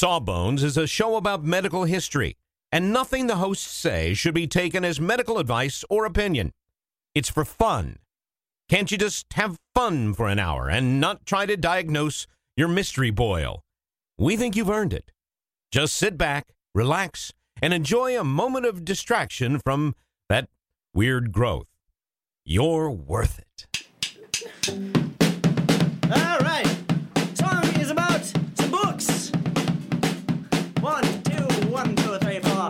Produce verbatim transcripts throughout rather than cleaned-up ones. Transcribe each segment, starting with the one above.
Sawbones is a show about medical history, and nothing the hosts say should be taken as medical advice or opinion. It's for fun. Can't you just have fun for an hour and not try to diagnose your mystery boil? We think you've earned it. Just sit back, relax, and enjoy a moment of distraction from that weird growth. You're worth it. All right. Song is about some books. One, two, one, two, three, four.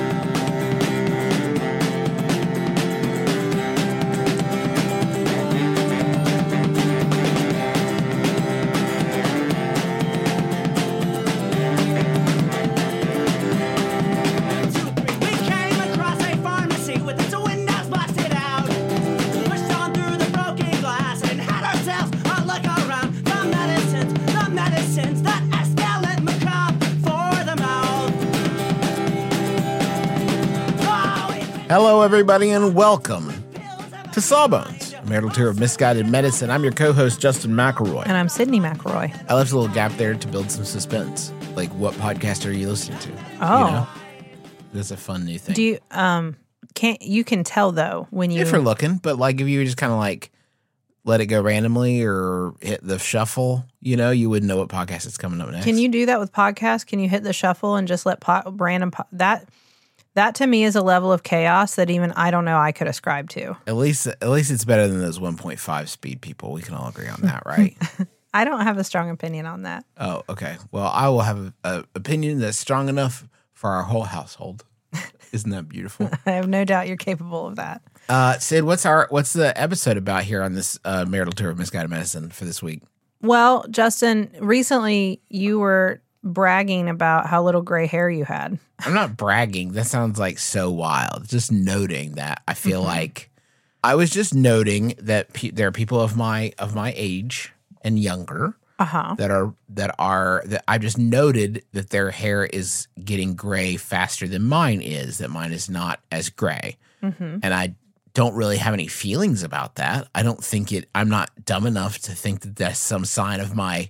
Hello, everybody, and welcome to Sawbones, a marital tour of misguided medicine. I'm your co-host, Justin McElroy. And I'm Sydney McElroy. I left a little gap there to build some suspense. Like, what podcast are you listening to? Oh. You know? That's a fun new thing. Do you, um, can't, you can tell, though, when you... If you're looking, but, like, if you just kind of, like, let it go randomly or hit the shuffle, you know, you wouldn't know what podcast is coming up next. Can you do that with podcasts? Can you hit the shuffle and just let po- random... Po- that... That to me is a level of chaos that even I don't know I could ascribe to. At least at least it's better than those one point five speed people. We can all agree on that, right? I don't have a strong opinion on that. Oh, okay. Well, I will have an opinion that's strong enough for our whole household. Isn't that beautiful? I have no doubt you're capable of that. Uh, Sid, what's our what's the episode about here on this uh, marital tour of misguided medicine for this week? Well, Justin, recently you were bragging about how little gray hair you had. I'm not bragging. That sounds like so wild. Just noting that I feel mm-hmm. like I was just noting that pe- there are people of my of my age and younger uh-huh. that are that are that I just noted that their hair is getting gray faster than mine is. That mine is not as gray, mm-hmm. and I don't really have any feelings about that. I don't think it. I'm not dumb enough to think that that's some sign of my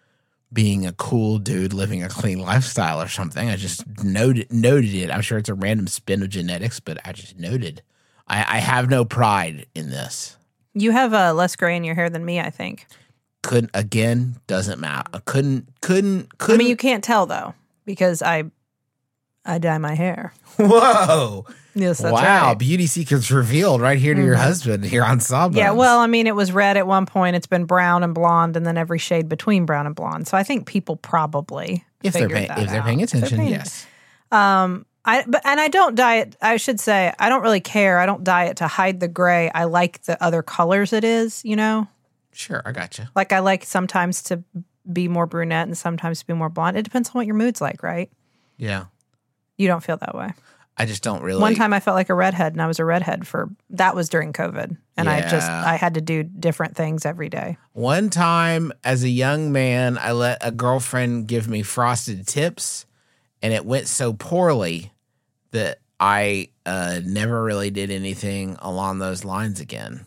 being a cool dude living a clean lifestyle or something. I just noted noted it. I'm sure it's a random spin of genetics, but I just noted. I, I have no pride in this. You have uh, less gray in your hair than me, I think. Couldn't again doesn't matter. I couldn't couldn't couldn't. I mean, you can't tell though because I I dye my hair. Whoa. Yes, that's wow, right. Beauty secrets revealed right here to mm-hmm. your husband here on Sawbones. Yeah, well, I mean, it was red at one point. It's been brown and blonde, and then every shade between brown and blonde. So I think people probably if they're pay, pay, if they're paying attention, they're paying, yes. Um, I but and I don't dye it. I should say I don't really care. I don't dye it to hide the gray. I like the other colors it is. You know. Sure, I got you. Like I like sometimes to be more brunette and sometimes to be more blonde. It depends on what your mood's like, right? Yeah. You don't feel that way. I just don't really. One time I felt like a redhead, and I was a redhead for that was during COVID, and yeah. I just I had to do different things every day. One time, as a young man, I let a girlfriend give me frosted tips, and it went so poorly that I uh, never really did anything along those lines again.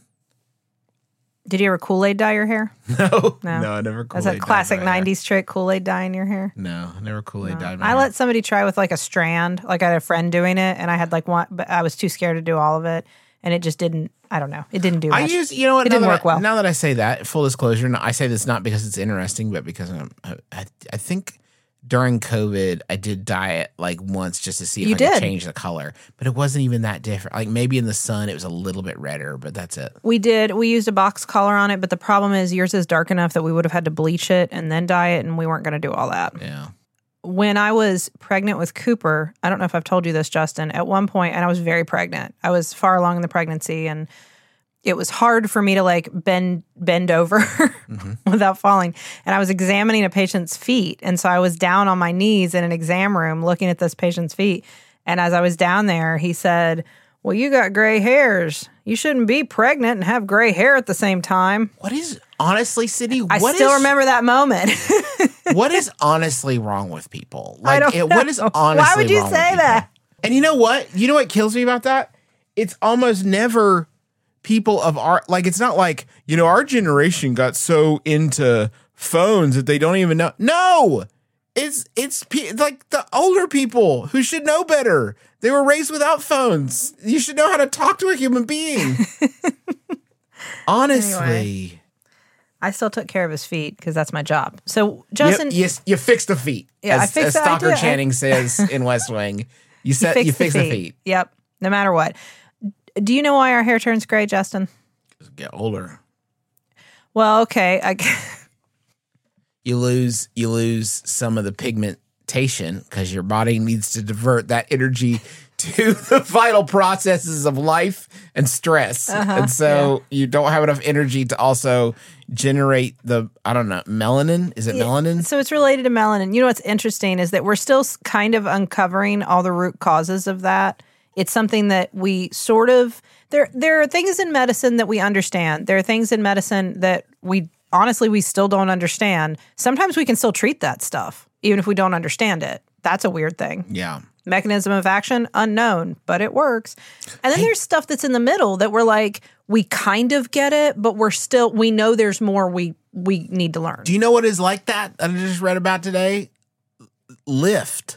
Did you ever Kool-Aid dye your hair? No, no, no I never. Kool-Aid That's a classic nineties trick, Kool-Aid dye in your hair. No, never Kool-Aid no. dyed my I hair. let somebody try with like a strand. Like I had a friend doing it, and I had like one, but I was too scared to do all of it, and it just didn't. I don't know. It didn't do much. I use, you know what? It didn't work I, well. Now that I say that, full disclosure, I say this not because it's interesting, but because I'm, I, I think during COVID, I did dye it like once just to see if you I did. could change the color. But it wasn't even that different. Like maybe in the sun, it was a little bit redder, but that's it. We did. We used a box color on it, but the problem is yours is dark enough that we would have had to bleach it and then dye it, and we weren't going to do all that. Yeah. When I was pregnant with Cooper, I don't know if I've told you this, Justin, at one point, and I was very pregnant. I was far along in the pregnancy, and it was hard for me to like bend bend over mm-hmm. without falling. And I was examining a patient's feet. And so I was down on my knees in an exam room looking at this patient's feet. And as I was down there, he said, well, you got gray hairs. You shouldn't be pregnant and have gray hair at the same time. What is, honestly, Cindy, I what still is, remember that moment. What is honestly wrong with people? Like, I don't it, know. What is honestly Why would you wrong say with that? People? And you know what? You know what kills me about that? It's almost never people of our, like, it's not like, you know, our generation got so into phones that they don't even know. No! It's it's pe- like the older people who should know better. They were raised without phones. You should know how to talk to a human being. Honestly. Anyway. I still took care of his feet because that's my job. So, Justin. You, you, you fix the feet. Yeah, as, I fixed as the- I Stockard did. Channing says in West Wing. You, set, you, fix, the, feet. the feet. Yep. No matter what. Do you know why our hair turns gray, Justin? Get older. Well, okay. I, You lose you lose some of the pigmentation because your body needs to divert that energy to the vital processes of life and stress. Uh-huh, and so you don't have enough energy to also generate the, I don't know, melanin? Is it melanin? So it's related to melanin. You know what's interesting is that we're still s- kind of uncovering all the root causes of that. It's something that we sort of there there are things in medicine that we understand. There are things in medicine that we honestly we still don't understand. Sometimes we can still treat that stuff even if we don't understand it. That's a weird thing. Yeah. Mechanism of action unknown, but it works. And then there's stuff that's in the middle that we're like we kind of get it, but we're still we know there's more we we need to learn. Do you know what is like that that I just read about today? Lift.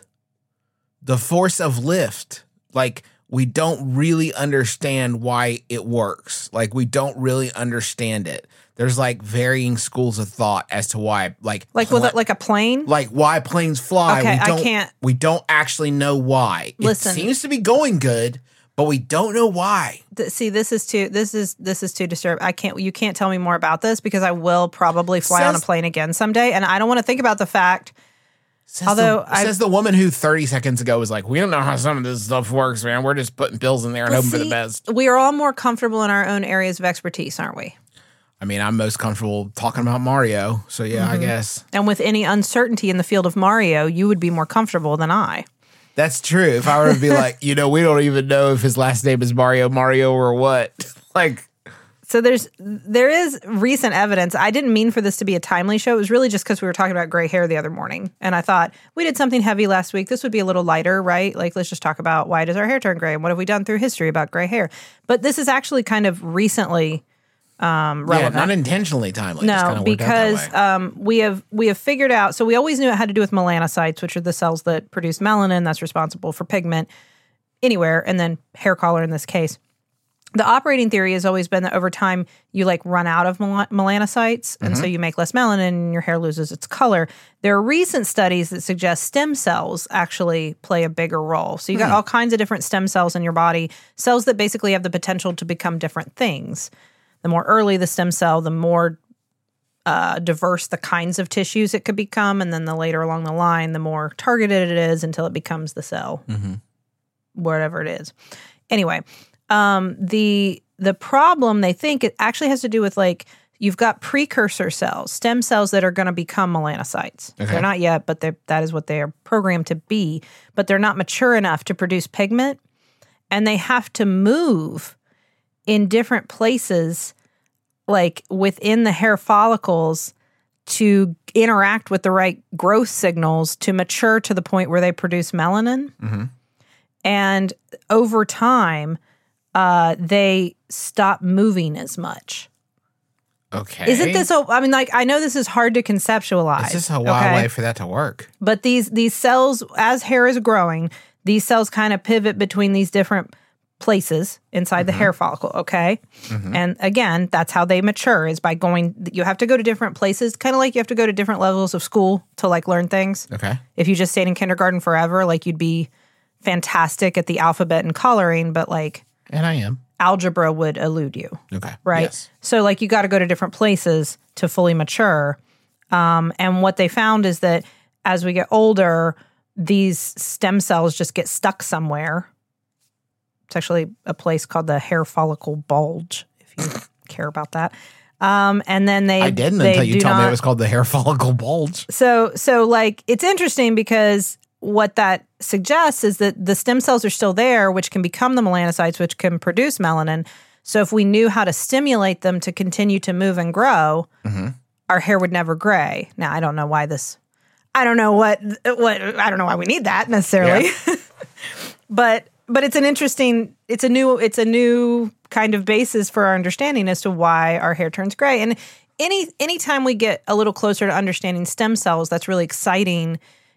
The force of lift. Like, we don't really understand why it works. Like, we don't really understand it. There's like varying schools of thought as to why, like, Like with a, like a plane? like why planes fly. Okay, we I don't, can't- We don't actually know why. Listen. It seems to be going good, but we don't know why. Th- See, this is too. This is this is too disturbing. I can't. You can't tell me more about this because I will probably fly on a Says- plane again someday, and I don't want to think about the fact. Says Although the, I- says the woman who thirty seconds ago was like, "We don't know how some of this stuff works, man. We're just putting pills in there and hoping for the See, best." We are all more comfortable in our own areas of expertise, aren't we? I mean, I'm most comfortable talking about Mario, so yeah, Mm-hmm. I guess And with any uncertainty in the field of Mario, you would be more comfortable than I. that's true. If I were to be like, you know, we don't even know if his last name is Mario, Mario, or what. Like, So there's there is recent evidence. I didn't mean for this to be a timely show. It was really just because we were talking about gray hair the other morning, and I thought we did something heavy last week. This would be a little lighter, right? Like, let's just talk about why does our hair turn gray and what have we done through history about gray hair. But this is actually kind of recently um, yeah, relevant. not intentionally timely. just No, kinda worked out that because way. um, we have we have figured out. So we always knew it had to do with melanocytes, which are the cells that produce melanin, that's responsible for pigment anywhere, and then hair color in this case. The operating theory has always been that over time you like run out of mel- melanocytes, and so you make less melanin, and your hair loses its color. There are recent studies that suggest stem cells actually play a bigger role. So you got all kinds of different stem cells in your body, cells that basically have the potential to become different things. The more early the stem cell, the more uh, diverse the kinds of tissues it could become. And then the later along the line, the more targeted it is until it becomes the cell, whatever it is. Anyway, um, the the problem they think it actually has to do with like you've got precursor cells, stem cells that are going to become melanocytes. Okay. They're not yet, but they're, that is what they are programmed to be. But they're not mature enough to produce pigment, and they have to move in different places, like within the hair follicles, to interact with the right growth signals to mature to the point where they produce melanin. And over time, uh, they stop moving as much. Okay. Isn't this a, I mean, like, I know this is hard to conceptualize. It's just a wild okay? way for that to work. But these these cells, as hair is growing, these cells kind of pivot between these different places inside the hair follicle, okay? And again, that's how they mature is by going, you have to go to different places, kind of like you have to go to different levels of school to like learn things. Okay. If you just stayed in kindergarten forever, like you'd be fantastic at the alphabet and coloring, but like And I am. algebra would elude you. Okay. Right. Yes. So, like, you got to go to different places to fully mature. Um, and what they found is that as we get older, these stem cells just get stuck somewhere. It's actually a place called the hair follicle bulge, if you care about that. Um, and then they I didn't they until you do told me not- it was called the hair follicle bulge. so, so like, it's interesting because what that suggests is that the stem cells are still there, which can become the melanocytes, which can produce melanin. So if we knew how to stimulate them to continue to move and grow, our hair would never gray. Now, I don't know why this, I don't know what, what, I don't know why we need that necessarily, but, but it's an interesting, it's a new, it's a new kind of basis for our understanding as to why our hair turns gray. And any, anytime we get a little closer to understanding stem cells, that's really exciting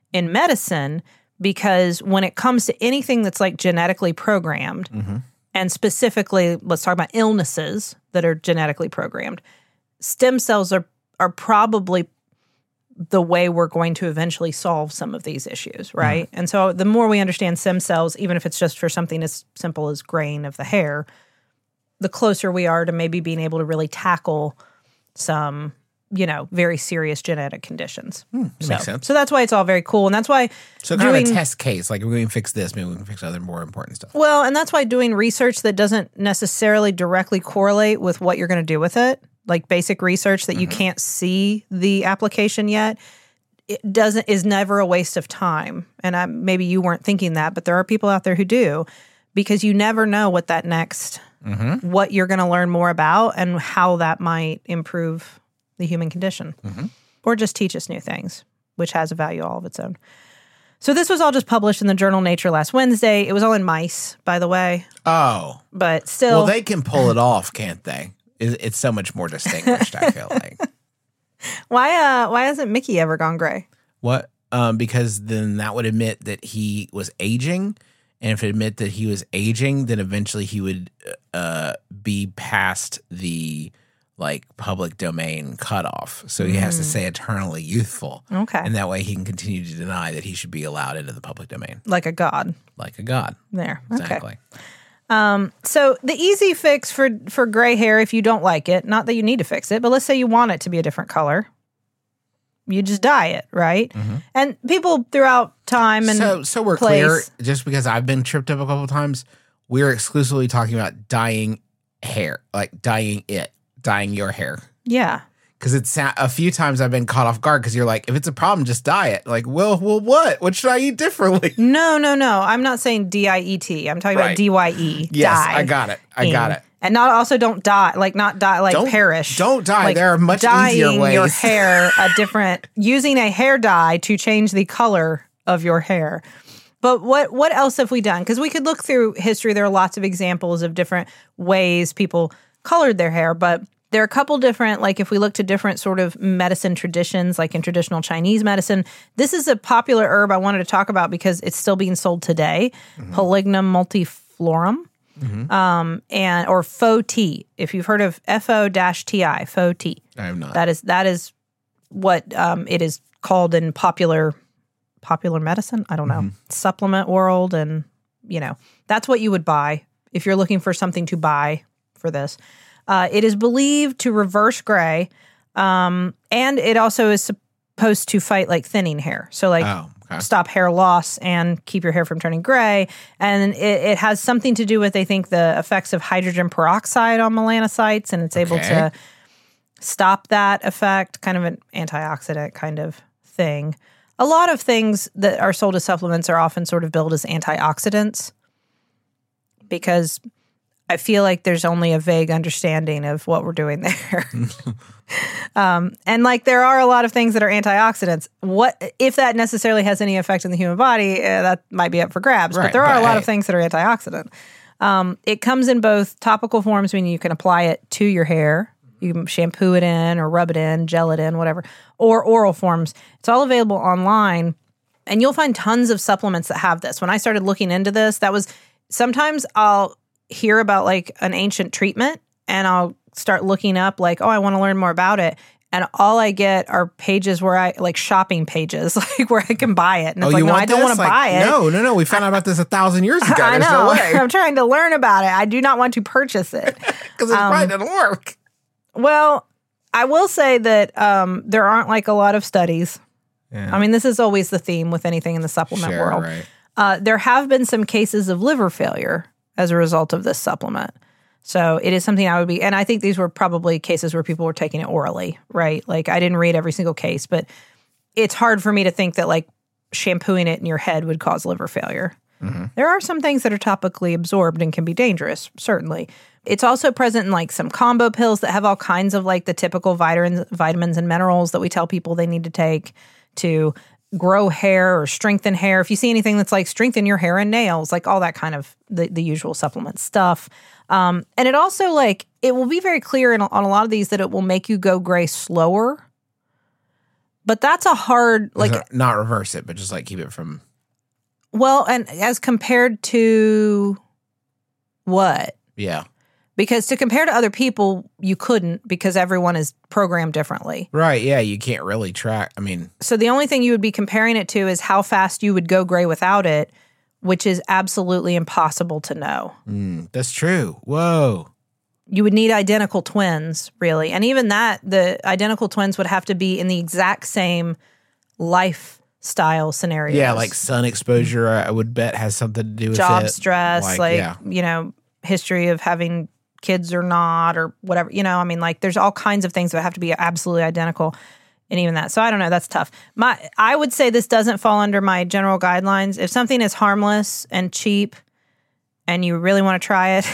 in medicine because when it comes to anything that's like genetically programmed, Mm-hmm. and specifically, let's talk about illnesses that are genetically programmed, stem cells are are probably the way we're going to eventually solve some of these issues, right? Mm. And so the more we understand stem cells, even if it's just for something as simple as graying of the hair, the closer we are to maybe being able to really tackle some, you know, very serious genetic conditions. Mm, so, makes sense. So that's why it's all very cool. And that's why So kind doing, of a test case, like we're going to fix this, maybe we can fix other more important stuff. Well, and that's why doing research that doesn't necessarily directly correlate with what you're going to do with it, like basic research that mm-hmm. you can't see the application yet, it doesn't is never a waste of time. And I, maybe you weren't thinking that, but there are people out there who do, because you never know what that next, mm-hmm. what you're going to learn more about and how that might improve the human condition mm-hmm. or just teach us new things, which has a value all of its own. So this was all just published in the journal Nature last Wednesday. It was all in mice, by the way. Oh. But still. Well, they can pull it off, can't they? It's so much more distinguished, I feel like. Why uh why hasn't Mickey ever gone gray? What? Um, because then that would admit that he was aging. And if it admit that he was aging, then eventually he would uh, be past the like public domain cutoff. So he mm. has to stay eternally youthful. Okay. And that way he can continue to deny that he should be allowed into the public domain. Like a god. Like a god. There. Exactly. Okay. Um, so the easy fix for, for gray hair, if you don't like it, not that you need to fix it, but let's say you want it to be a different color. You just dye it, right? Mm-hmm. And people throughout time and so so we're place, clear. Just because I've been tripped up a couple of times, we're exclusively talking about dyeing hair, like dyeing it, dyeing your hair. Yeah, because it's a few times I've been caught off guard because you're like, if it's a problem, just dye it. Like, well, well, what? What should I eat differently? No, no, no. I'm not saying D I E T. I'm talking right. about D Y E. Yes, dye. I got it. I got it. And not also don't dye, like not dye, like don't, perish. Don't dye. Like there are much easier ways. Your hair a different, using a hair dye to change the color of your hair. But what what else have we done? Because we could look through history. There are lots of examples of different ways people colored their hair. But there are a couple different, like if we look to different sort of medicine traditions, like in traditional Chinese medicine, this is a popular herb I wanted to talk about because it's still being sold today, mm-hmm. Polygnum multiflorum. Mm-hmm. Um, and or faux tea. If you've heard of F O T I, faux tea. I have not. That is that is what um, it is called in popular popular medicine. I don't know. Mm-hmm. Supplement world, and you know, that's what you would buy if you're looking for something to buy for this. Uh, it is believed to reverse gray, um, and it also is supposed to fight like thinning hair. So like oh. Okay. Stop hair loss and keep your hair from turning gray. And it, it has something to do with, they think, the effects of hydrogen peroxide on melanocytes, and it's able okay. to stop that effect, kind of an antioxidant kind of thing. A lot of things that are sold as supplements are often sort of billed as antioxidants because I feel like there's only a vague understanding of what we're doing there. um, and like there are a lot of things that are antioxidants. What if that necessarily has any effect in the human body? Uh, that might be up for grabs. Right, but there are but a lot hey. of things that are antioxidant. Um, it comes in both topical forms, meaning you can apply it to your hair. You can shampoo it in or rub it in, gel it in, whatever, or oral forms. It's all available online, and you'll find tons of supplements that have this. When I started looking into this, that was sometimes I'll hear about like an ancient treatment and I'll start looking up like, oh, I want to learn more about it. And all I get are pages where I like shopping pages, like where I can buy it. And it's oh, like, you no, want I don't this? want to like, buy it. No, no, no. We found out about this a thousand years ago. I There's know. no way. I'm trying to learn about it. I do not want to purchase it. Because it um, probably didn't work. Well, I will say that um, there aren't like a lot of studies. Yeah. I mean, this is always the theme with anything in the supplement sure, world. Right. Uh, there have been some cases of liver failure as a result of this supplement. So it is something I would be, and I think these were probably cases where people were taking it orally, right? Like I didn't read every single case, but it's hard for me to think that like shampooing it in your head would cause liver failure. Mm-hmm. There are some things that are topically absorbed and can be dangerous, certainly. It's also present in like some combo pills that have all kinds of like the typical vitamins, vitamins and minerals that we tell people they need to take to grow hair or strengthen hair. If you see anything that's like strengthen your hair and nails, like all that kind of the, the usual supplement stuff. Um, and it also like, it will be very clear in, on a lot of these that it will make you go gray slower. But that's a hard, like, Not- not reverse it, but just like keep it from. well, and as compared to what? Yeah. Because to compare to other people, you couldn't because everyone is programmed differently. Right. Yeah. You can't really track. I mean, So the only thing you would be comparing it to is how fast you would go gray without it, which is absolutely impossible to know. mm, that's true. Whoa. You would need identical twins, really. And even that, the identical twins would have to be in the exact same lifestyle scenarios. Yeah. Like sun exposure, I would bet has something to do with job it. stress, like, yeah. you know, history of having kids or not, or whatever. You know, I mean, like, there's all kinds of things that have to be absolutely identical. And even that. So I don't know. That's tough. My, I would say this doesn't fall under my general guidelines. If something is harmless and cheap and you really want to try it,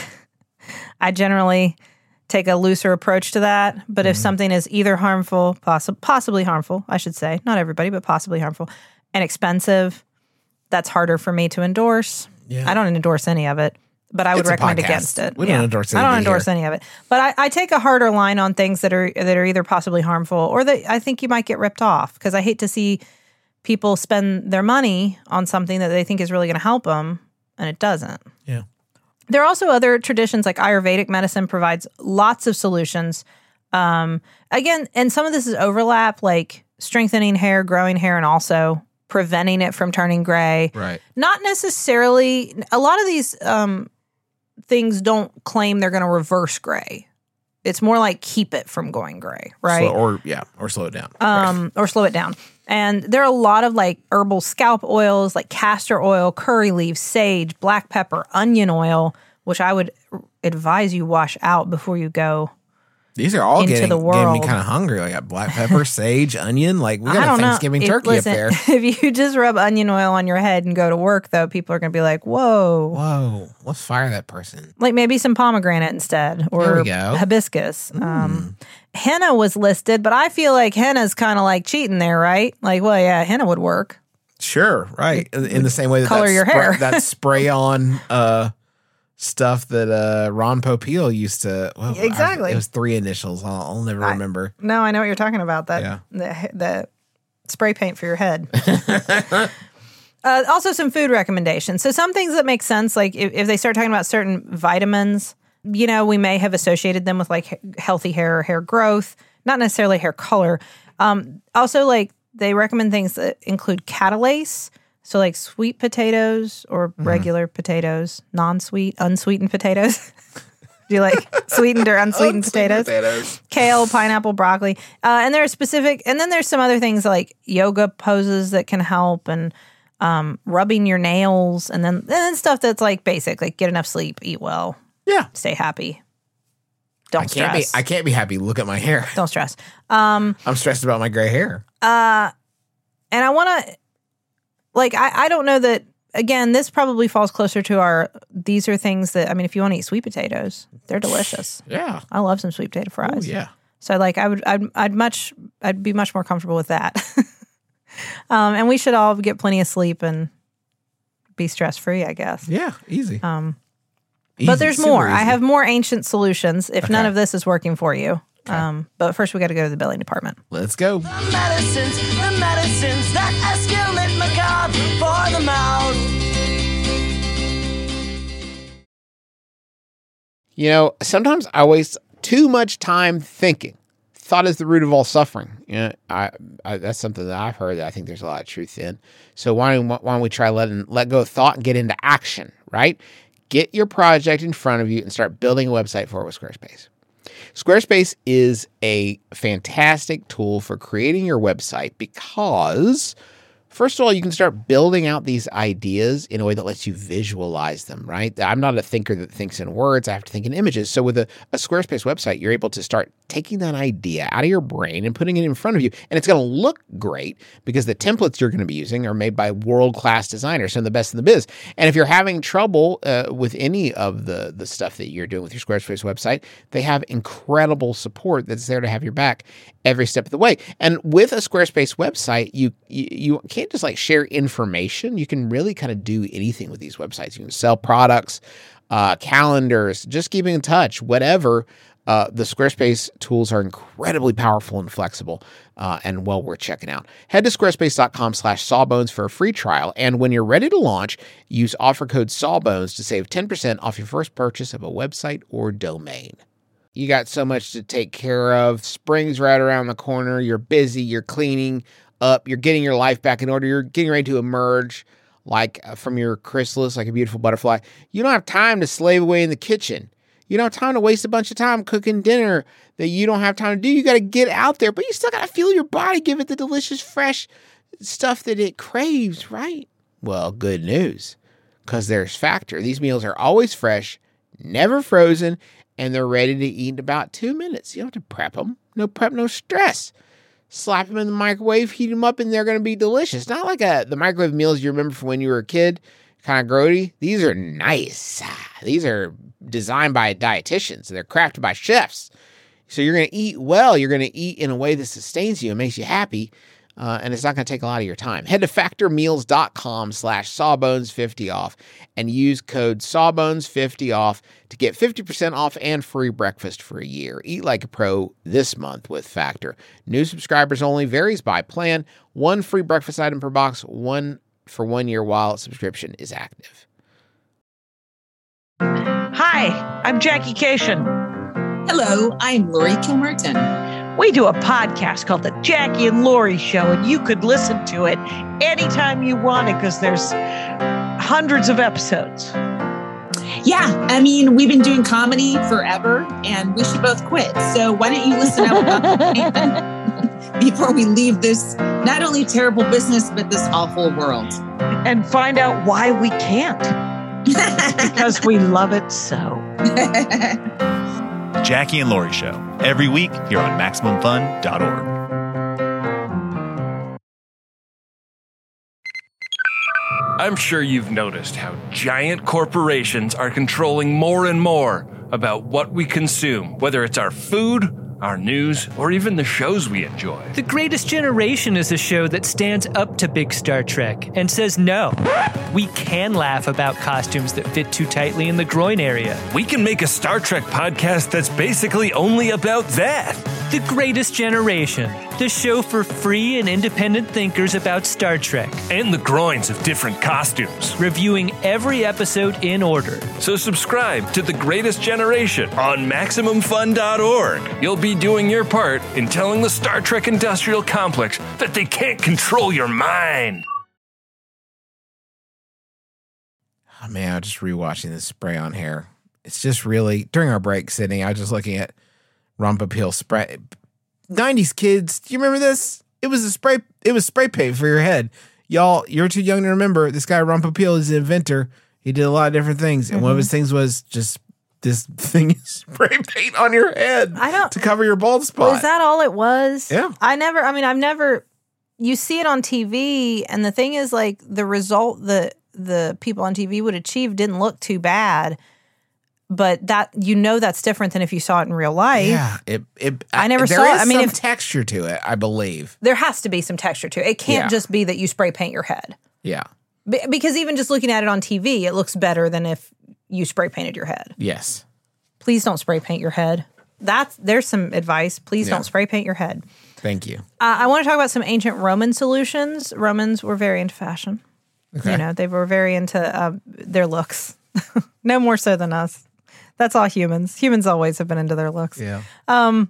I generally take a looser approach to that. But if something is either harmful, possi- possibly harmful, I should say, not everybody, but possibly harmful, and expensive, that's harder for me to endorse. Yeah. I don't endorse any of it, but I would It's a recommend podcast. against it. We don't endorse I don't anybody endorse here. any of it. But I, I take a harder line on things that are that are either possibly harmful or that I think you might get ripped off, because I hate to see people spend their money on something that they think is really going to help them and it doesn't. Yeah. There are also other traditions, like Ayurvedic medicine provides lots of solutions. Um, again, and some of this is overlap, like strengthening hair, growing hair, and also preventing it from turning gray. Right. Not necessarily, a lot of these um, things don't claim they're going to reverse gray. It's more like keep it from going gray, right? Slow, or yeah, or slow it down. um, or slow it down. And there are a lot of like herbal scalp oils, like castor oil, curry leaves, sage, black pepper, onion oil, which I would advise you wash out before you go. These are all into getting, the getting me world. kind of hungry. I got black pepper, sage, onion. Like we I got a don't know. Thanksgiving If- turkey listen, up there. If you just rub onion oil on your head and go to work, though, people are going to be like, whoa. Whoa, let's fire that person. Like maybe some pomegranate instead, or There we go. hibiscus. Um, henna was listed, but I feel like henna's kind of like cheating there, right? Like, well, yeah, henna would work. Sure, right. In in the same way that Color that your spray, hair. that spray on uh, stuff that uh, Ron Popeil used to. Well, I- Exactly. it was three initials. I'll, I'll never I- remember. No, I know what you're talking about. That Yeah. the, the spray paint for your head. uh, also, some food recommendations. So, some things that make sense, like if, if they start talking about certain vitamins, you know, we may have associated them with like he- healthy hair or hair growth, not necessarily hair color. Um, also, like they recommend things that include catalase. So, like sweet potatoes or regular potatoes, non-sweet, unsweetened potatoes. Do you like sweetened or unsweetened potatoes? potatoes. Kale, pineapple, broccoli. Uh, and there are specific, and then there's some other things like yoga poses that can help, and um, rubbing your nails, and then, and then stuff that's like basic, like get enough sleep, eat well, Yeah, stay happy. Don't I can't stress. be. I can't be happy. Look at my hair. Don't stress. Um, I'm stressed about my gray hair. uh, and I want to, like, I, I don't know that, again, this probably falls closer to our, these are things that, I mean, if you want to eat sweet potatoes, they're delicious. Yeah. I love some sweet potato Oh fries. yeah. So like I would, I'd, I'd much, I'd be much more comfortable with that. um, and we should all get plenty of sleep and be stress free, I guess. Yeah. Easy. Um, Easy, but there's super more. I easy. have more ancient solutions if none Okay. of this is working for you. Um, but first we got to go to the billing department. Let's go. The medicines, the medicines that escalate macabre for the mouth. You know, sometimes I waste too much time thinking. Thought is the root of all suffering. You know, I, I that's something that I've heard that I think there's a lot of truth in. So why don't why don't we try letting let go of thought and get into action, right? Get your project in front of you and start building a website for it with Squarespace. Squarespace is a fantastic tool for creating your website because, first of all, you can start building out these ideas in a way that lets you visualize them, right? I'm not a thinker that thinks in words. I have to think in images. So with a, a Squarespace website, you're able to start taking that idea out of your brain and putting it in front of you. And it's going to look great because the templates you're going to be using are made by world-class designers, some of the best in the biz. And if you're having trouble uh, with any of the, the stuff that you're doing with your Squarespace website, they have incredible support that's there to have your back every step of the way. And with a Squarespace website, you, you, you can't just like share information. You can really kind of do anything with these websites. You can sell products, uh, calendars, just keeping in touch, whatever. Uh, the Squarespace tools are incredibly powerful and flexible, uh, and well worth checking out. Head to squarespace.com slash sawbones for a free trial, and when you're ready to launch, use offer code sawbones to save ten percent off your first purchase of a website or domain. You got so much to take care of. Spring's right around the corner. You're busy. You're cleaning up. You're getting your life back in order. You're getting ready to emerge like uh, from your chrysalis, like a beautiful butterfly. You don't have time to slave away in the kitchen. You don't have time to waste a bunch of time cooking dinner that you don't have time to do. You got to get out there, but you still got to feel your body, give it the delicious, fresh stuff that it craves, right? Well, good news, because there's Factor. These meals are always fresh, never frozen, and they're ready to eat in about two minutes. You don't have to prep them. No prep, no stress. Slap them in the microwave, heat them up, and they're going to be delicious. Not like a, the microwave meals you remember from when you were a kid, kind of grody. These are nice. These are designed by dietitians. They're crafted by chefs. So you're going to eat well. You're going to eat in a way that sustains you and makes you happy. Uh, and it's not going to take a lot of your time. Head to factormeals.com slash sawbones fifty off and use code sawbones fifty off to get fifty percent off and free breakfast for a year. Eat like a pro this month with Factor. New subscribers only, varies by plan. One free breakfast item per box, one for one year while subscription is active. Hi, I'm Jackie Cation. Hello, I'm Lori Kilmerton. We do a podcast called The Jackie and Lori Show, and you could listen to it anytime you wanted because there's hundreds of episodes. Yeah, I mean, we've been doing comedy forever, and we should both quit. So why don't you listen out before we leave this not only terrible business, but this awful world. And find out why we can't. Because we love it so. Jackie and Lori Show, every week here on Maximum Fun dot org. I'm sure you've noticed how giant corporations are controlling more and more about what we consume, whether it's our food, our news, or even the shows we enjoy. The Greatest Generation is a show that stands up to big Star Trek and says no. We can laugh about costumes that fit too tightly in the groin area. We can make a Star Trek podcast that's basically only about that. The Greatest Generation, the show for free and independent thinkers about Star Trek. And the groins of different costumes. Reviewing every episode in order. So subscribe to The Greatest Generation on Maximum Fun dot org. You'll be doing your part in telling the Star Trek industrial complex that they can't control your mind. Oh, man, I'm just rewatching this spray on hair. It's just really, during our break sitting, I was just looking at Rumpapeel spray. nineties kids, do you remember this? It was a spray, it was spray paint for your head. Y'all, you're too young to remember. This guy Rumpapeel is an inventor. He did a lot of different things. And mm-hmm. one of his things was just this thing spray paint on your head I don't, to cover your bald spot. Was that all it was? Yeah. I never, I mean, I've never, you see it on T V, and the thing is, like, the result that the people on T V would achieve didn't look too bad. But that, you know, that's different than if you saw it in real life. Yeah, it. it I never there saw is it. I mean, some if, texture to it, I believe. There has to be some texture to it. It can't Yeah. just be that you spray paint your head. Yeah. Be- because even just looking at it on T V, it looks better than if you spray painted your head. Yes. Please don't spray paint your head. That's there's some advice. Please Yeah. don't spray paint your head. Thank you. Uh, I want to talk about some ancient Roman solutions. Romans were very into fashion. Okay. You know, they were very into uh, their looks. No more so than us. That's all humans. Humans always have been into their looks. Yeah. Um.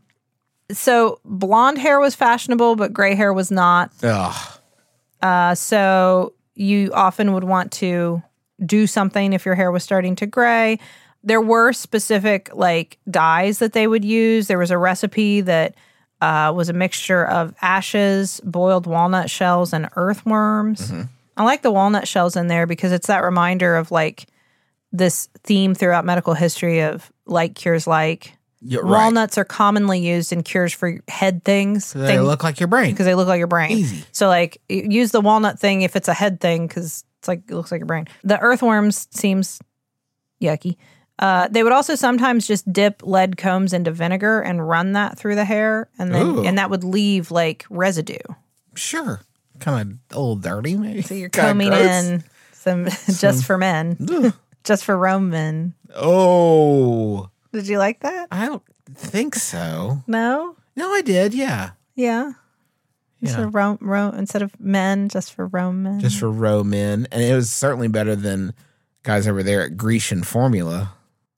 So blonde hair was fashionable, but gray hair was not. Ugh. Uh. So you often would want to do something if your hair was starting to gray. There were specific like dyes that they would use. There was a recipe that uh, was a mixture of ashes, boiled walnut shells, and earthworms. Mm-hmm. I like the walnut shells in there because it's that reminder of like this theme throughout medical history of like cures like. You're right. Walnuts are commonly used in cures for head things. So they look like your brain. Because they look like your brain. Easy. So like use the walnut thing if it's a head thing because it's like it looks like your brain. The earthworms seems yucky. Uh, they would also sometimes just dip lead combs into vinegar and run that through the hair, and then Ooh. and that would leave like residue. Sure. Kind of a little dirty, maybe. So you're Kinda combing gross. in some, just for men, Ugh. just for Roman. Oh. Did you like that? I don't. think so. No? No, I did. Yeah. Yeah. Just Yeah. for Rome, Rome, instead of men, just for Roman. Just for row men. And it was certainly better than guys over there at Grecian Formula.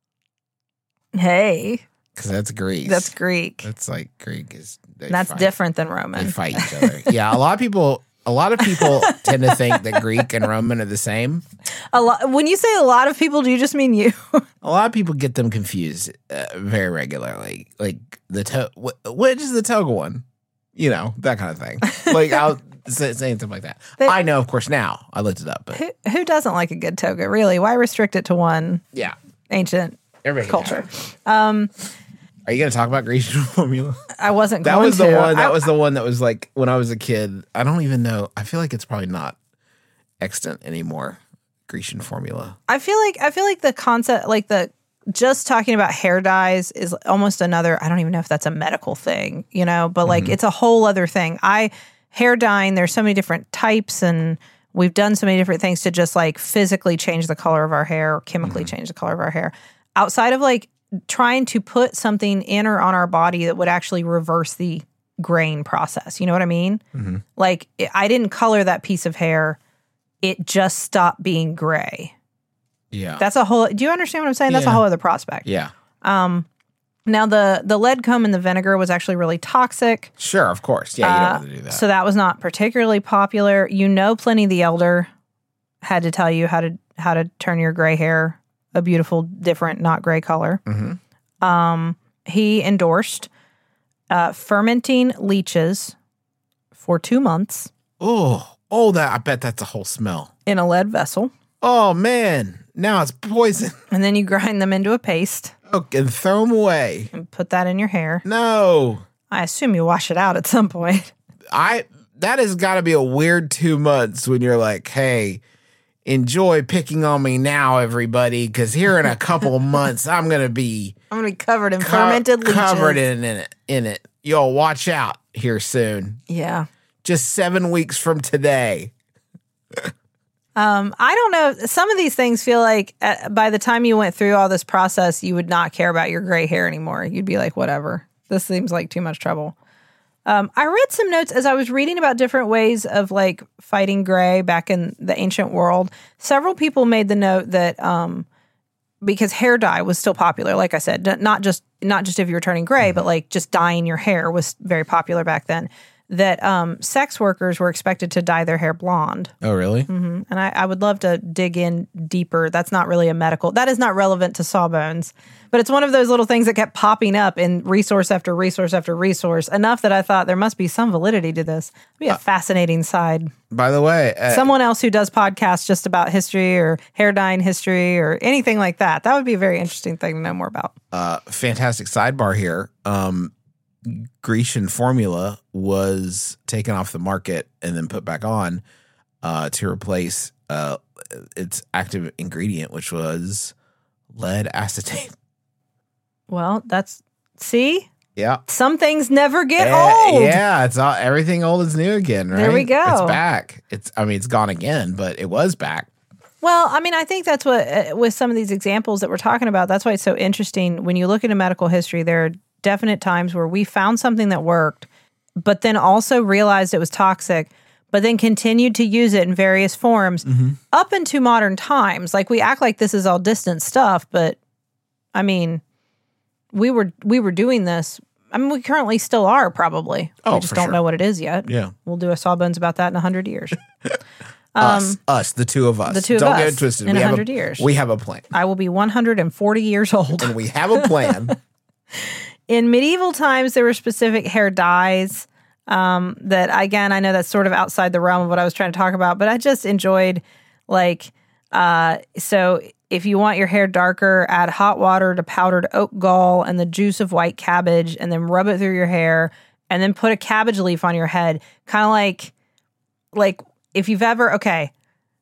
Hey. Because that's Greece. That's Greek. That's like Greek is. That's fight. different than They Roman. fight each other. Yeah, a lot of people. A lot of people tend to think that Greek and Roman are the same. A lot. When you say a lot of people, do you just mean you? A lot of people get them confused uh, very regularly. Like the to- wh- which is the toga one, you know, that kind of thing. Like I'll say, saying something like that. They- I know, of course, now I looked it up, but who, who doesn't like a good toga? Really? Why restrict it to one yeah, ancient everybody can culture? have it. Um, Are you going to talk about Grecian Formula? I wasn't. That going was the to. one. That I- was the one that was like when I was a kid. I don't even know. I feel like it's probably not extant anymore. Grecian Formula. I feel like I feel like the concept, like the just talking about hair dyes, is almost another. I don't even know if that's a medical thing, you know, but like Mm-hmm. it's a whole other thing. I hair dyeing. There's so many different types, and we've done so many different things to just like physically change the color of our hair or chemically Mm-hmm. change the color of our hair. Outside of like trying to put something in or on our body that would actually reverse the graying process. You know what I mean? Mm-hmm. Like it- I didn't color that piece of hair. It just stopped being gray. Yeah. That's a whole. Do you understand what I'm saying? That's a Yeah. whole other prospect. yeah. Um, now the the lead comb in the vinegar was actually really toxic. Sure. Of course. Yeah. You Uh, don't want to do that. So that was not particularly popular. You know, Pliny the Elder had to tell you how to how to turn your gray hair a beautiful, different, not gray color. mm-hmm. Um, he endorsed uh, fermenting leeches for two months Oh. Oh. That. I bet that's a whole smell. in a lead vessel, Oh man. Now it's poison. and then you grind them into a paste Okay. And throw them away. and put that in your hair. No. I assume you wash it out at some point. I. That has got to be a weird two months when you're like, hey, enjoy picking on me now, everybody, because here in a couple of months I'm gonna be I'm gonna be covered in co- fermented leeches. covered in, in it. In it. Yo, watch out here soon. Yeah. Just seven weeks from today. Um, I don't know. Some of these things feel like uh, by the time you went through all this process, you would not care about your gray hair anymore. You'd be like, whatever. This seems like too much trouble. Um, I read some notes as I was reading about different ways of like fighting gray back in the ancient world. Several people made the note that um, because hair dye was still popular, like I said, n- not just not just if you were turning gray, but like just dyeing your hair was very popular back then. That um, sex workers were expected to dye their hair blonde. Oh, really? hmm And I, I would love to dig in deeper. That's not really a medical, that is not relevant to Sawbones, but it's one of those little things that kept popping up in resource after resource after resource, enough that I thought there must be some validity to this. It'd be a fascinating side. By the way, uh, Someone else who does podcasts just about history or hair dyeing history or anything like that. That would be a very interesting thing to know more about. uh, fantastic sidebar here. Um, Grecian Formula was taken off the market and then put back on uh, to replace uh, its active ingredient, which was lead acetate. Well, that's, see, Yeah. some things never get Eh, old. Yeah, it's all, everything old is new again, right? There we go. It's back. It's I mean, it's gone again, but it was back. Well, I mean, I think that's what, uh, with some of these examples that we're talking about, that's why it's so interesting. When you look into medical history, there are definite times where we found something that worked, but then also realized it was toxic, but then continued to use it in various forms up into modern times. Like, we act like this is all distant stuff, but I mean, we were we were doing this. I mean, we currently still are, probably. Oh, we just for don't sure. know what it is yet. Yeah. We'll do a Sawbones about that in a hundred years. us, us, the two of us. the two of Don't us get it twisted. in we a have hundred years. We have a plan, I will be one hundred forty years old. and we have a plan. In medieval times, there were specific hair dyes um, that, again, I know that's sort of outside the realm of what I was trying to talk about, but I just enjoyed, like, uh, so if you want your hair darker, add hot water to powdered oak gall and the juice of white cabbage, and then rub it through your hair, and then put a cabbage leaf on your head. Kind of like, like if you've ever, okay,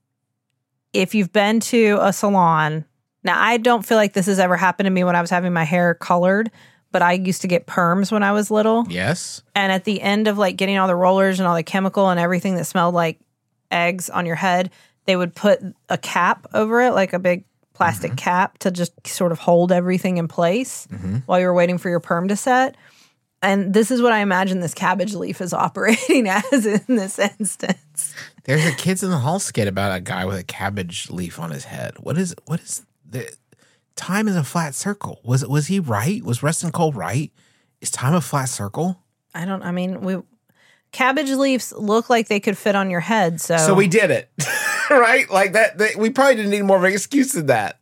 if you've been to a salon, now I don't feel like this has ever happened to me when I was having my hair colored, but I used to get perms when I was little. Yes. And at the end of like getting all the rollers and all the chemical and everything that smelled like eggs on your head, they would put a cap over it, like a big plastic cap to just sort of hold everything in place Mm-hmm. while you're waiting for your perm to set. And this is what I imagine this cabbage leaf is operating as in this instance. There's a Kids in the Hall skit about a guy with a cabbage leaf on his head. What is what is the time is a flat circle? Was was he right? Was Rustin Cole right? Is time a flat circle? I don't, I mean, we cabbage leaves look like they could fit on your head. So, So we did it, right? Like that, that. We probably didn't need more of an excuse than that.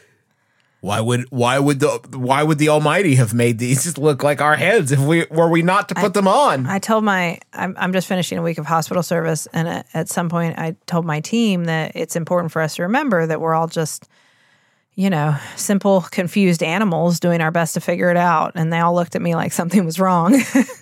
Why would why would the why would the Almighty have made these just look like our heads if we were we not to put I, them on? I told my I'm I'm just finishing a week of hospital service, and at, at some point I told my team that it's important for us to remember that we're all just, you know, simple, confused animals doing our best to figure it out. And they all looked at me like something was wrong.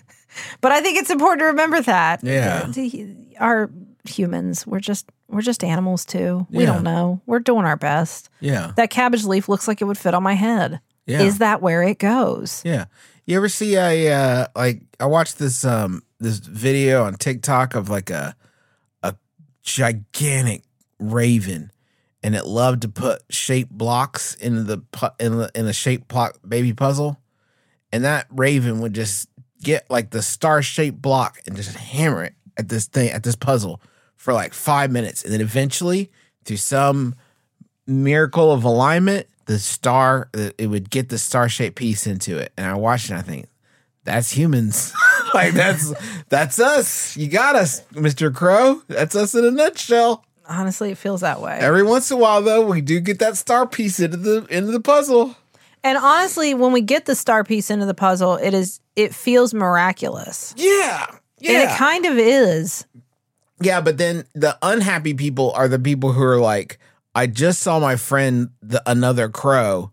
But I think it's important to remember that. Yeah. Our humans, we're just we're just animals too. We Yeah. don't know. We're doing our best. Yeah. That cabbage leaf looks like it would fit on my head. Yeah. Is that where it goes? Yeah. You ever see a uh, like I watched this um this video on TikTok of like a a gigantic raven, and it loved to put shape blocks into the pu- in the, in a shape block baby puzzle, and that raven would just get like the star shaped block and just hammer it at this thing at this puzzle for like five minutes, and then eventually through some miracle of alignment, the star it would get the star shaped piece into it. And I watched it and I think, that's humans. Like that's that's us. You got us, Mister Crow. That's us in a nutshell. Honestly, it feels that way. Every once in a while though, we do get that star piece into the into the puzzle. And honestly, when we get the star piece into the puzzle, it is it feels miraculous. Yeah. Yeah. And it kind of is. Yeah, but then the unhappy people are the people who are like, I just saw my friend, the another crow,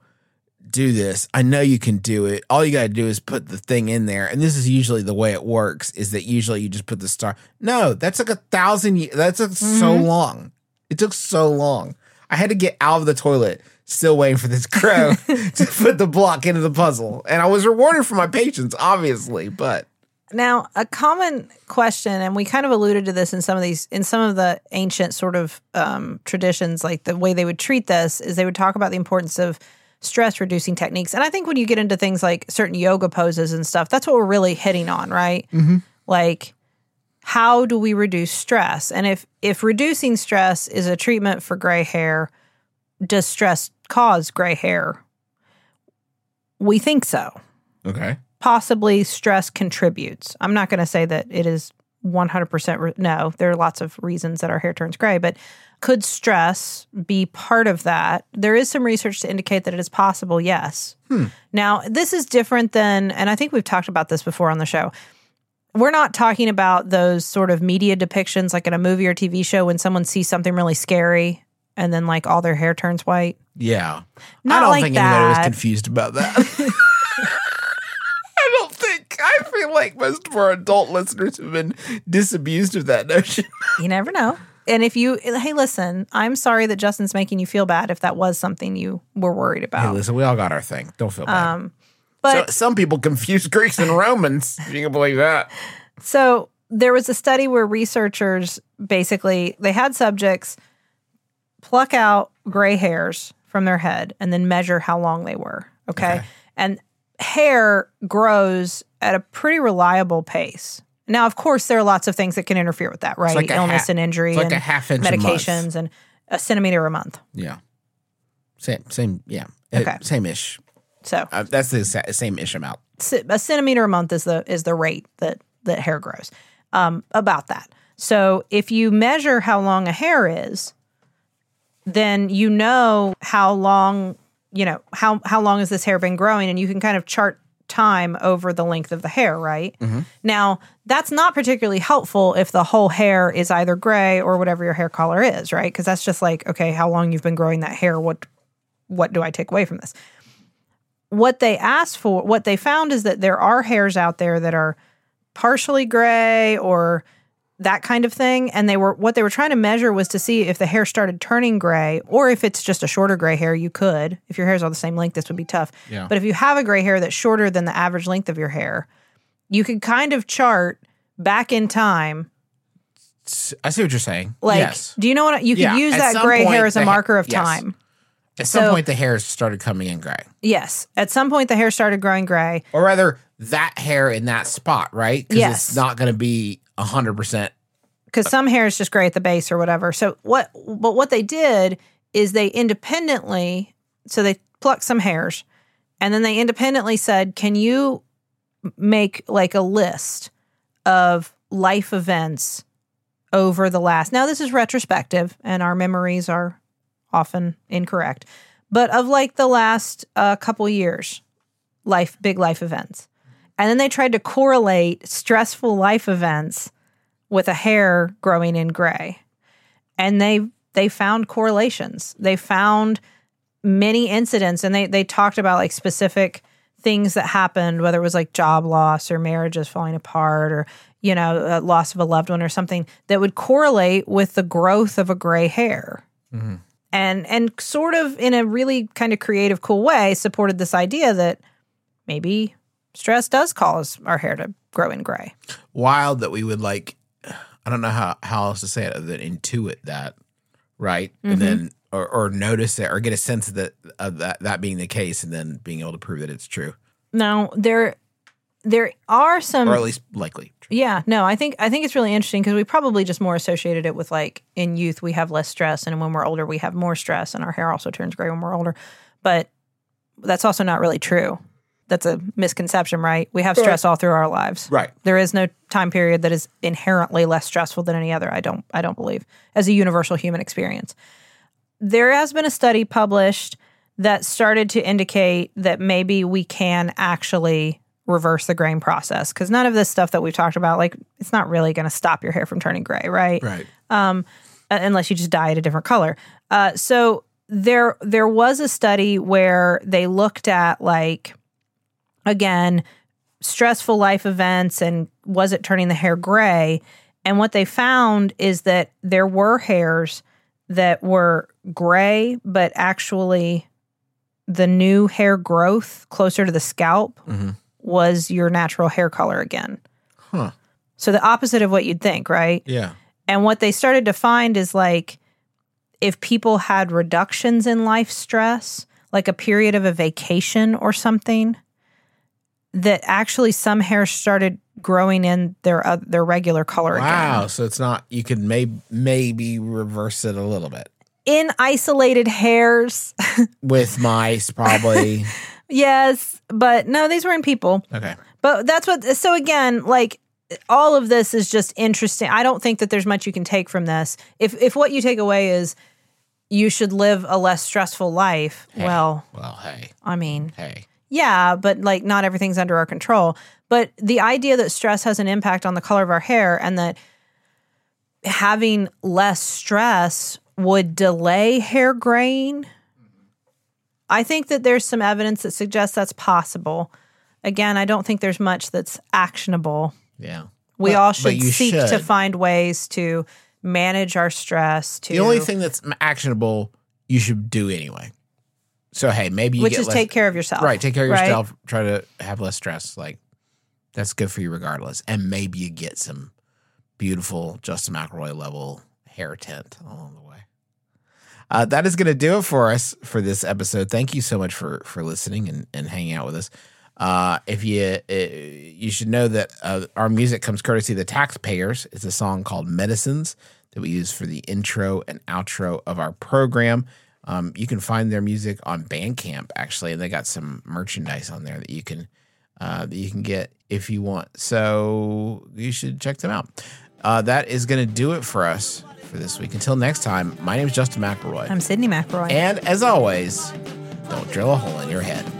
do this. I know you can do it. All you got to do is put the thing in there. And this is usually the way it works, is that usually you just put the star. No, that took a thousand years. That took mm-hmm. so long. It took so long. I had to get out of the toilet, still waiting for this crow to put the block into the puzzle. And I was rewarded for my patience, obviously, but... Now, a common question, and we kind of alluded to this in some of these, in some of the ancient sort of um, traditions, like the way they would treat this is they would talk about the importance of stress reducing techniques. And I think when you get into things like certain yoga poses and stuff, that's what we're really hitting on, right? Mm-hmm. Like, how do we reduce stress? And if if reducing stress is a treatment for gray hair, does stress cause gray hair? We think so. Okay. Possibly stress contributes. I'm not going to say that it is one hundred percent. Re- no, there are lots of reasons that our hair turns gray, but could stress be part of that? There is some research to indicate that it is possible, yes. Hmm. Now, this is different than, and I think we've talked about this before on the show. We're not talking about those sort of media depictions like in a movie or T V show when someone sees something really scary and then like all their hair turns white. Yeah. Not I don't like think that. anybody was confused about that. I don't think. I feel like most of our adult listeners have been disabused of that notion. You never know. And if you, hey, listen, I'm sorry that Justin's making you feel bad if that was something you were worried about. Hey, listen, we all got our thing. Don't feel bad. Um, but so, some people confuse Greeks and Romans. If you can believe that. So there was a study where researchers basically, they had subjects pluck out gray hairs from their head and then measure how long they were. Okay. Okay. And hair grows at a pretty reliable pace. Now, of course, there are lots of things that can interfere with that, right? like a Illness half- and injury it's like and a half inch a month. medications and a centimeter a month. Yeah. Same, same, yeah. Okay. Same ish. So Uh, that's the sa- same ish amount. c- a centimeter a month is the is the rate that that hair grows. Um, about that. So if you measure how long a hair is, then you know how long, you know, how how long has this hair been growing, and you can kind of chart time over the length of the hair, right? Mm-hmm. Now, that's not particularly helpful if the whole hair is either gray or whatever your hair color is, right? Because that's just like, okay, how long you've been growing that hair, what what do I take away from this? What they asked for, what they found is that there are hairs out there that are partially gray or that kind of thing. And they were, what they were trying to measure was to see if the hair started turning gray, or if it's just a shorter gray hair, you could. If your hair's all the same length, this would be tough. Yeah. But if you have a gray hair that's shorter than the average length of your hair, you could kind of chart back in time. I see what you're saying. Like, yes. do you know what, you could Yeah, use at that some gray point hair as a the ha- marker of yes. time. At some So- point, the hair started coming in gray. Yes. At some point, the hair started growing gray. Or rather, that hair in that spot, right? Because Yes. it's not going to be one hundred percent. Because some hair is just gray at the base or whatever. So what? But what they did is they independently, so they plucked some hairs, and then they independently said, "Can you make like a list of life events over the last?" Now this is retrospective, and our memories are often incorrect, but of like the last uh, couple years, life big life events, and then they tried to correlate stressful life events with a hair growing in gray. And they they found correlations. They found many incidents, and they they talked about like specific things that happened, whether it was like job loss or marriages falling apart or, you know, a loss of a loved one or something that would correlate with the growth of a gray hair. Mm-hmm. And and sort of in a really kind of creative, cool way supported this idea that maybe stress does cause our hair to grow in gray. Wild that we would like, I don't know how, how else to say it other than intuit that, right? Mm-hmm. And then, or, or notice it or get a sense of, that, of that, that being the case and then being able to prove that it's true. Now, there there are some... Or at least likely. True. Yeah, no, I think I think it's really interesting because we probably just more associated it with like in youth we have less stress, and when we're older we have more stress, and our hair also turns gray when we're older. But that's also not really true. That's a misconception, right? We have stress Right. all through our lives. Right. There is no time period that is inherently less stressful than any other. I don't I don't believe as a universal human experience. There has been a study published that started to indicate that maybe we can actually reverse the graying process, because none of this stuff that we've talked about, like, it's not really going to stop your hair from turning gray, right? Right. Um, unless you just dye it a different color. Uh, so there there was a study where they looked at, like, again, stressful life events and was it turning the hair gray? And what they found is that there were hairs that were gray, but actually the new hair growth closer to the scalp Mm-hmm. was your natural hair color again. Huh. So the opposite of what you'd think, right? Yeah. And what they started to find is like if people had reductions in life stress, like a period of a vacation or something, that actually some hair started growing in their uh, their regular color Wow. again. So it's not, you could may, maybe reverse it a little bit. In isolated hairs, With mice, probably. yes, but no, these were in people. Okay. But that's what, so again, like all of this is just interesting. I don't think that there's much you can take from this. If if what you take away is you should live a less stressful life, Hey. well, Well, hey. I mean, Hey. yeah, but like not everything's under our control. But the idea that stress has an impact on the color of our hair and that having less stress would delay hair graying, I think that there's some evidence that suggests that's possible. Again, I don't think there's much that's actionable. Yeah. We Well, all but should you seek to should. find ways to manage our stress. To The only thing that's actionable, you should do anyway. So, hey, maybe you which get is less, take care of yourself. Right, take care of right? yourself. Try to have less stress. Like, that's good for you regardless. And maybe you get some beautiful Justin McElroy level hair tint along the way. Uh, that is going to do it for us for this episode. Thank you so much for for listening and, and hanging out with us. Uh, if you uh, you should know that uh, our music comes courtesy of the Taxpayers. It's a song called Medicines that we use for the intro and outro of our program. Um, you can find their music on Bandcamp, actually, and they got some merchandise on there that you can uh, that you can get if you want. So you should check them out. Uh, that is going to do it for us for this week. Until next time, my name is Justin McElroy. I'm Sydney McElroy. And as always, don't drill a hole in your head.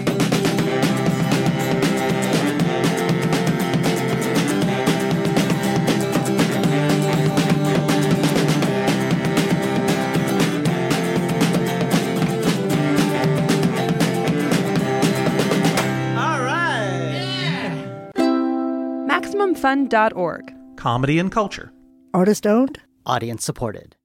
All right. Maximum Fun dot org. Comedy and culture. Artist owned. Audience supported.